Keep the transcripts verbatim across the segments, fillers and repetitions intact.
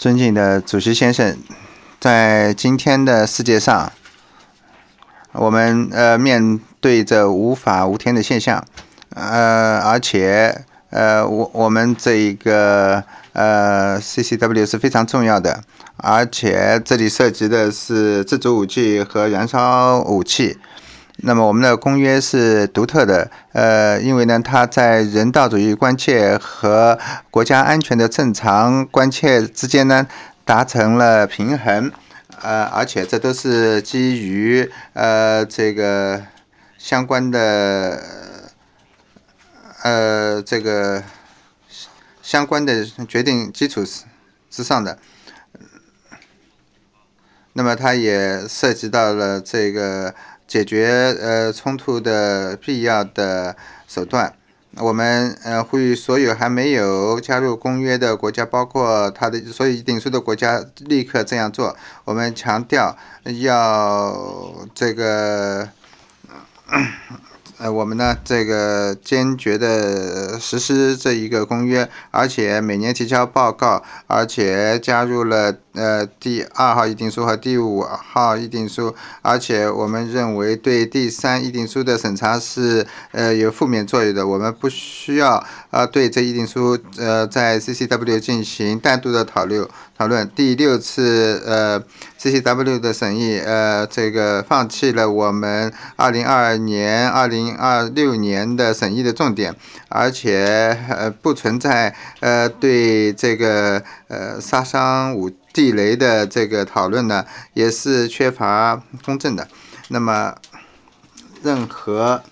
尊敬的主席先生，在今天的世界上，我们呃面对着无法无天的现象，呃，而且呃我我们这一个呃 C C W 是非常重要的，而且这里涉及的是自主武器和燃烧武器。那么我们的公约是独特的，呃，因为呢，它在人道主义关切和国家安全的正常关切之间呢，达成了平衡，呃，而且这都是基于呃这个相关的呃这个相关的决定基础之上的。那么它也涉及到了这个解决呃冲突的必要的手段。我们呃呼吁所有还没有加入公约的国家，包括它的所有议定书的国家，立刻这样做。我们强调要这个。呃，我们呢，这个坚决的实施这一个公约，而且每年提交报告，而且加入了呃第二号议定书和第五号议定书，而且我们认为对第三议定书的审查是呃有负面作用的，我们不需要呃对这议定书呃在 C C W 进行单独的讨论讨论。第六次呃 C C W 的审议呃这个放弃了我们二零二二年、二零二六年的审议的重点，而且呃不存在呃对这个呃杀伤武地雷的这个讨论呢，也是缺乏公正的。那么任何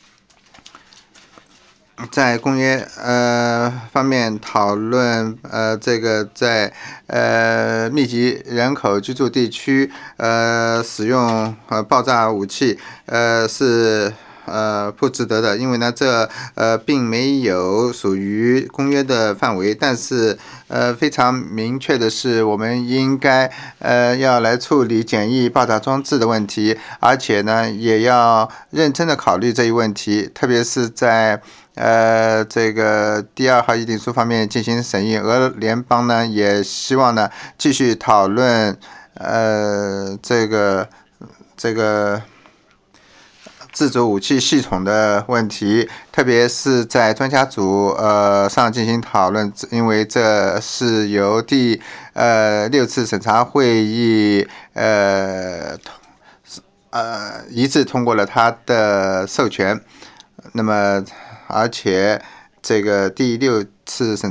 在公约呃方面讨论呃这个在呃密集人口居住地区呃使用呃爆炸武器呃是呃不值得的，因为呢这呃并没有属于公约的范围，但是呃非常明确的是，我们应该呃要来处理简易爆炸装置的问题，而且呢也要认真的考虑这一问题，特别是在呃，这个第二号议定书方面进行审议，俄联邦呢也希望呢继续讨论呃这个这个自主武器系统的问题，特别是在专家组呃上进行讨论，因为这是由第呃六次审查会议呃呃一致通过了他的授权。那么而且这个第六次审